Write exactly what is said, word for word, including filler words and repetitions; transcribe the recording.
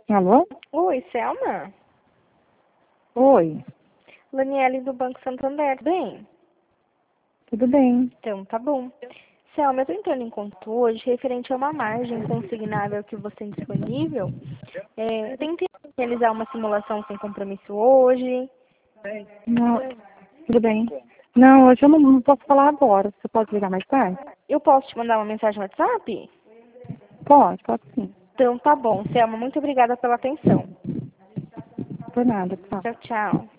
Alô? Oi, Selma? Oi, Laniele do Banco Santander, tudo bem? tudo bem? Então, tá bom. Selma, eu tô entrando em contato hoje referente a uma margem consignável que você tem disponível. É, eu tentei realizar uma simulação sem compromisso hoje. Não, tudo bem. Não, hoje eu não, não posso falar agora. Você pode ligar mais tarde? Eu posso te mandar uma mensagem no WhatsApp? Pode, pode sim. Então, tá bom. Selma, muito obrigada pela atenção. Por nada, tchau. Tchau, tchau.